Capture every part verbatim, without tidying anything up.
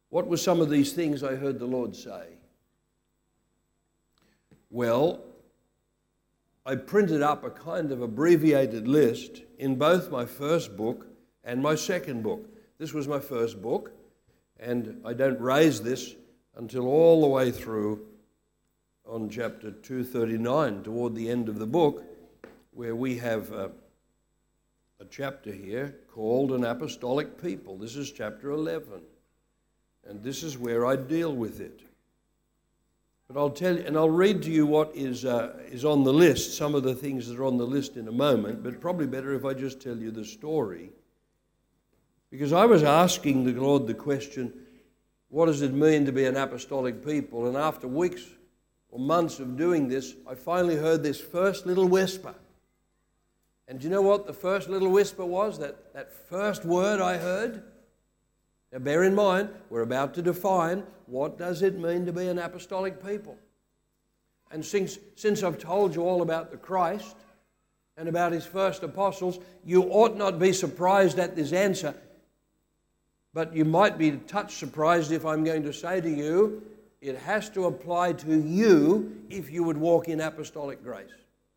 What were some of these things I heard the Lord say? Well, I printed up a kind of abbreviated list in both my first book and my second book. This was my first book, and I don't raise this until all the way through on chapter two thirty-nine, toward the end of the book, where we have a, a chapter here called An Apostolic People. This is chapter eleven, and this is where I deal with it. But I'll tell you, and I'll read to you what is uh, is on the list, some of the things that are on the list in a moment, but probably better if I just tell you the story. Because I was asking the Lord the question, what does it mean to be an apostolic people? And after weeks or months of doing this, I finally heard this first little whisper. And do you know what the first little whisper was? That, that first word I heard? Now bear in mind, we're about to define what does it mean to be an apostolic people. And since, since I've told you all about the Christ and about his first apostles, you ought not be surprised at this answer. But you might be touch surprised if I'm going to say to you, it has to apply to you if you would walk in apostolic grace.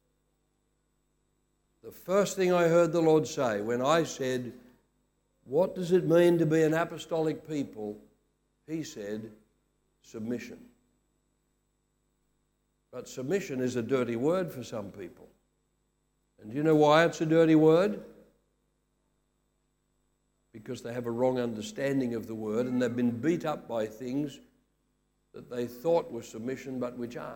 The first thing I heard the Lord say when I said, what does it mean to be an apostolic people? He said, submission. But submission is a dirty word for some people. And do you know why it's a dirty word? Because they have a wrong understanding of the word, and they've been beat up by things that they thought were submission but which aren't.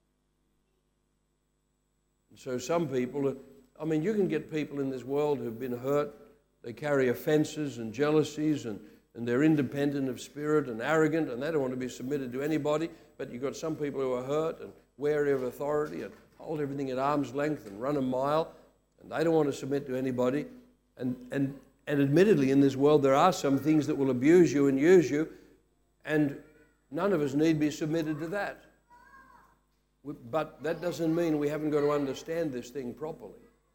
And so some people, I mean, you can get people in this world who've been hurt. They carry offenses and jealousies, and, and they're independent of spirit and arrogant, and they don't want to be submitted to anybody. But you've got some people who are hurt and wary of authority and hold everything at arm's length and run a mile, and they don't want to submit to anybody. And, and, and admittedly, in this world, there are some things that will abuse you and use you, and none of us need be submitted to that. But that doesn't mean we haven't got to understand this thing properly.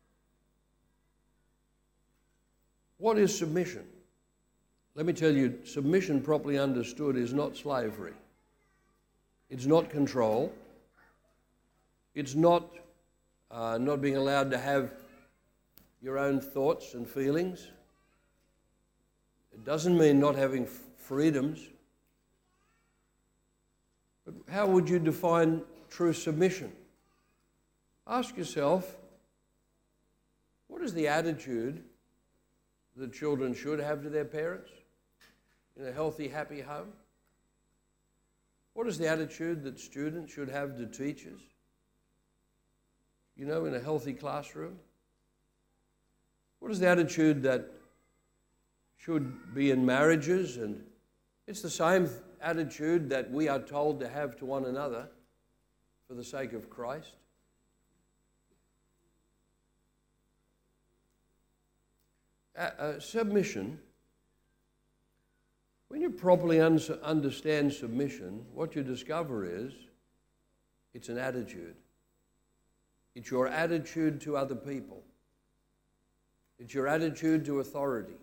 What is submission? Let me tell you, submission properly understood is not slavery. It's not control. It's not uh, not being allowed to have your own thoughts and feelings. It doesn't mean not having f- freedoms. But how would you define true submission? Ask yourself, what is the attitude that children should have to their parents in a healthy, happy home? What is the attitude that students should have to teachers, you know, in a healthy classroom? What is the attitude that should be in marriages? And it's the same attitude that we are told to have to one another for the sake of Christ. Uh, uh, submission, when you properly un- understand submission, what you discover is it's an attitude. It's your attitude to other people. It's your attitude to authority.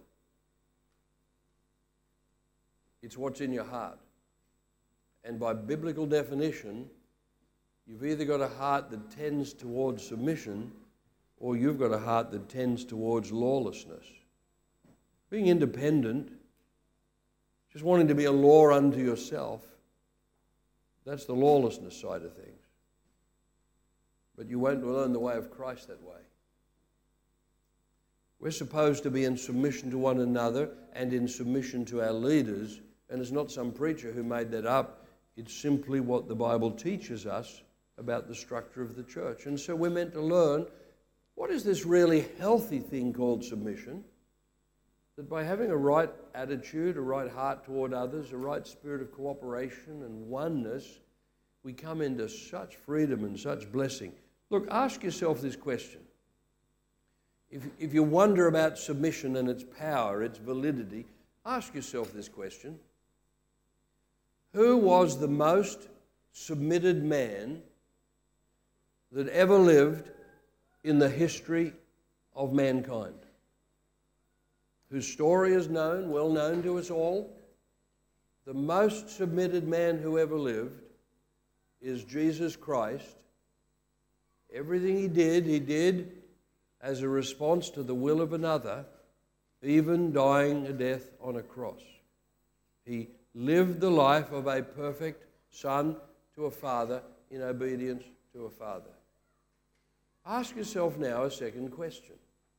It's what's in your heart. And by biblical definition, you've either got a heart that tends towards submission, or you've got a heart that tends towards lawlessness. Being independent, just wanting to be a law unto yourself, that's the lawlessness side of things. But you won't learn the way of Christ that way. We're supposed to be in submission to one another and in submission to our leaders, and it's not some preacher who made that up. It's simply what the Bible teaches us about the structure of the church. And so we're meant to learn, what is this really healthy thing called submission? That by having a right attitude, a right heart toward others, a right spirit of cooperation and oneness, we come into such freedom and such blessing. Look, ask yourself this question. If, if you wonder about submission and its power, its validity, ask yourself this question. Who was the most submitted man that ever lived in the history of mankind? Whose story is known, well known to us all? the most submitted man who ever lived is Jesus Christ. Everything he did, he did as a response to the will of another, even dying a death on a cross. He lived the life of a perfect son to a father in obedience to a father. Ask yourself now a second question.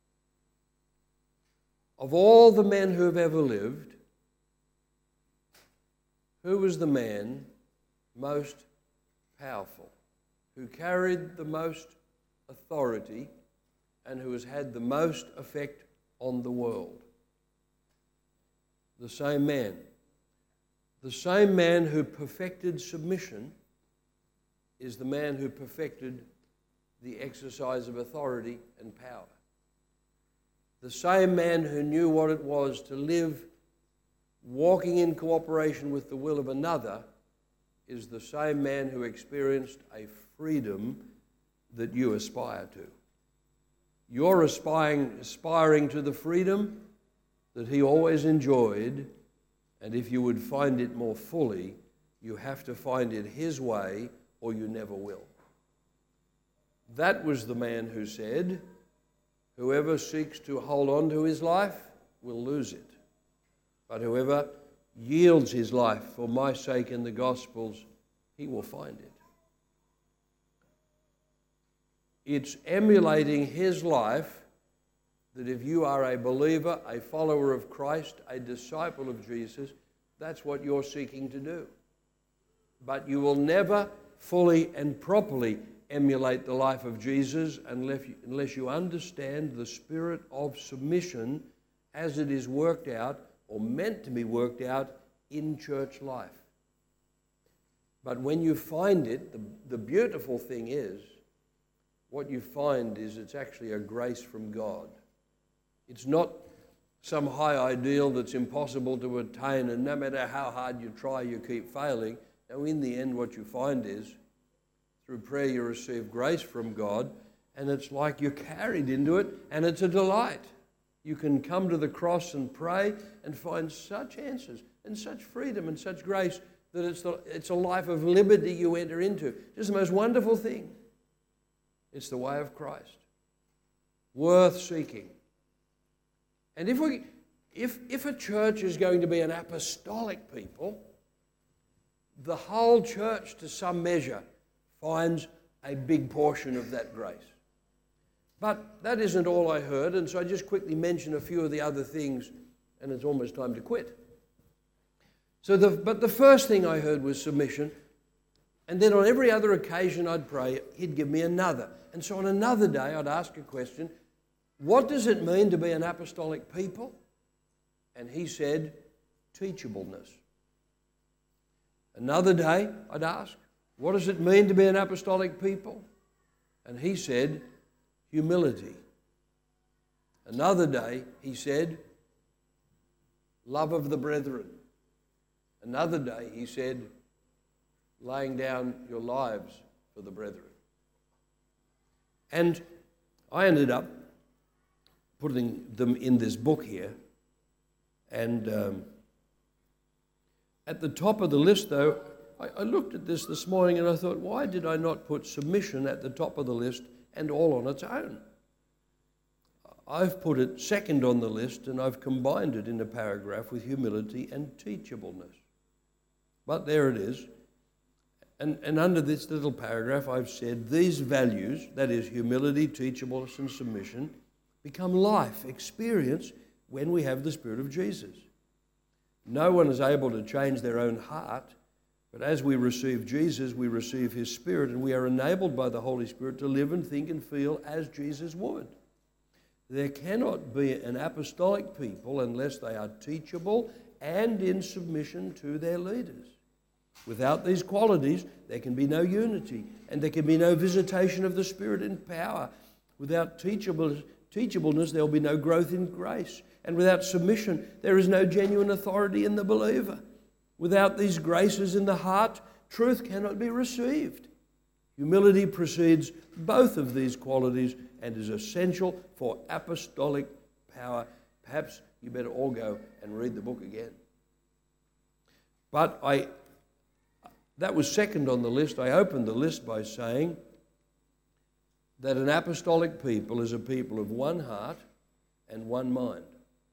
Of all the men who have ever lived, who was the man most powerful, who carried the most authority, and who has had the most effect on the world? The same man. The same man who perfected submission is the man who perfected the exercise of authority and power. The same man who knew what it was to live walking in cooperation with the will of another is the same man who experienced a freedom that you aspire to. You're aspiring, aspiring to the freedom that he always enjoyed, and if you would find it more fully, you have to find it his way or you never will. That was the man who said, whoever seeks to hold on to his life will lose it, but whoever yields his life for my sake in the Gospels, he will find it. It's emulating his life that if you are a believer, a follower of Christ, a disciple of Jesus, that's what you're seeking to do. But you will never fully and properly emulate the life of Jesus unless you understand the spirit of submission as it is worked out or meant to be worked out in church life. But when you find it, the, the beautiful thing is, what you find is it's actually a grace from God. It's not some high ideal that's impossible to attain, and no matter how hard you try, you keep failing. Now, in the end, what you find is, through prayer, you receive grace from God, and it's like you're carried into it, and it's a delight. You can come to the cross and pray and find such answers and such freedom and such grace that it's, the, it's a life of liberty you enter into. Just the most wonderful thing. It's the way of Christ. Worth seeking. And if we, if, if a church is going to be an apostolic people, the whole church, to some measure, finds a big portion of that grace. But that isn't all I heard, and so I just quickly mention a few of the other things, and it's almost time to quit. So, the, but the first thing I heard was submission, and then on every other occasion I'd pray, he'd give me another. And so on another day I'd ask a question, what does it mean to be an apostolic people? And he said, teachableness. Another day I'd ask, what does it mean to be an apostolic people? And he said, humility. Another day he said, love of the brethren. Another day he said, laying down your lives for the brethren. And I ended up putting them in this book here. And um, at the top of the list, though, I, I looked at this this morning and I thought, why did I not put submission at the top of the list and all on its own? I've put it second on the list, and I've combined it in a paragraph with humility and teachableness. But there it is. And, and under this little paragraph, I've said these values, that is humility, teachableness, and submission, become life experience when we have the Spirit of Jesus. No one is able to change their own heart, but as we receive Jesus, we receive his Spirit, and we are enabled by the Holy Spirit to live and think and feel as Jesus would. There cannot be an apostolic people unless they are teachable and in submission to their leaders. Without these qualities, there can be no unity, and there can be no visitation of the Spirit in power. Without teachable, teachableness, there will be no growth in grace. And without submission, there is no genuine authority in the believer. Without these graces in the heart, truth cannot be received. Humility precedes both of these qualities and is essential for apostolic power. Perhaps you better all go and read the book again. But I, that was second on the list. I opened the list by saying that an apostolic people is a people of one heart and one mind.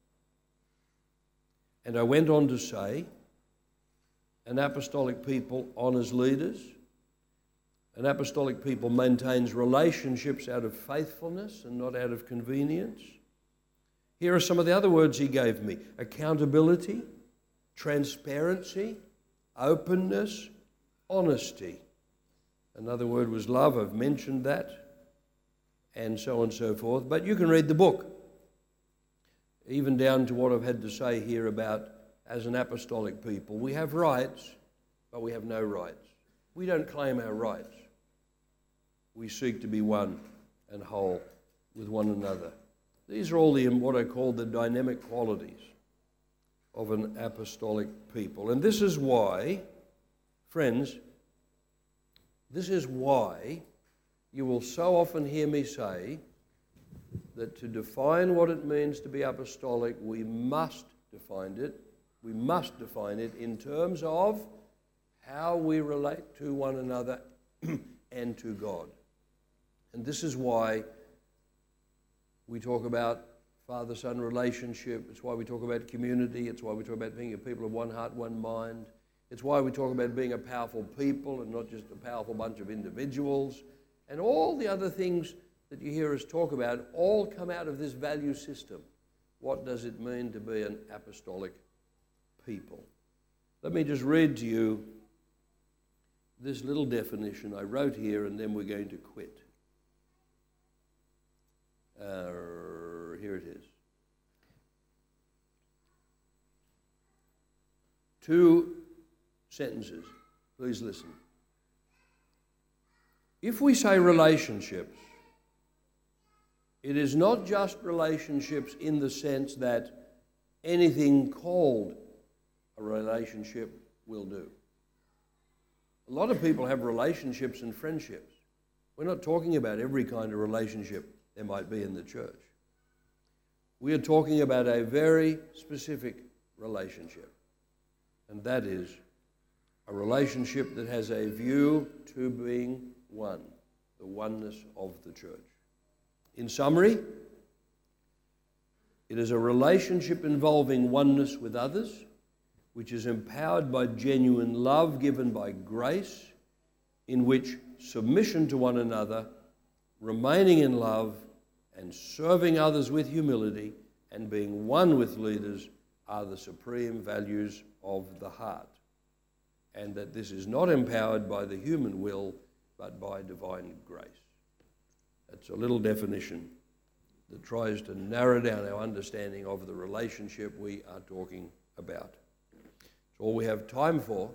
And I went on to say an apostolic people honours leaders. An apostolic people maintains relationships out of faithfulness and not out of convenience. Here are some of the other words he gave me: accountability, transparency, openness, honesty. Another word was love. I've mentioned that, and so on and so forth. But you can read the book, even down to what I've had to say here about, as an apostolic people, we have rights, but we have no rights. We don't claim our rights. We seek to be one and whole with one another. These are all the what I call the dynamic qualities of an apostolic people. And this is why, friends, this is why you will so often hear me say that to define what it means to be apostolic, we must define it. We must define it in terms of how we relate to one another and to God. And this is why we talk about father-son relationship. It's why we talk about community. It's why we talk about being a people of one heart, one mind. It's why we talk about being a powerful people and not just a powerful bunch of individuals. And all the other things that you hear us talk about all come out of this value system. What does it mean to be an apostolic people? Let me just read to you this little definition I wrote here, and then we're going to quit. Uh, here it is. Two sentences. Please listen. If we say relationships, it is not just relationships in the sense that anything called a relationship will do. A lot of people have relationships and friendships. We're not talking about every kind of relationship there might be in the church. We are talking about a very specific relationship, and that is a relationship that has a view to being one, the oneness of the church. In summary, it is a relationship involving oneness with others, which is empowered by genuine love given by grace, in which submission to one another, remaining in love, and serving others with humility, and being one with leaders are the supreme values of the heart. And that this is not empowered by the human will, but by divine grace. That's a little definition that tries to narrow down our understanding of the relationship we are talking about. It's all we have time for.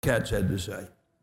Katz had to say.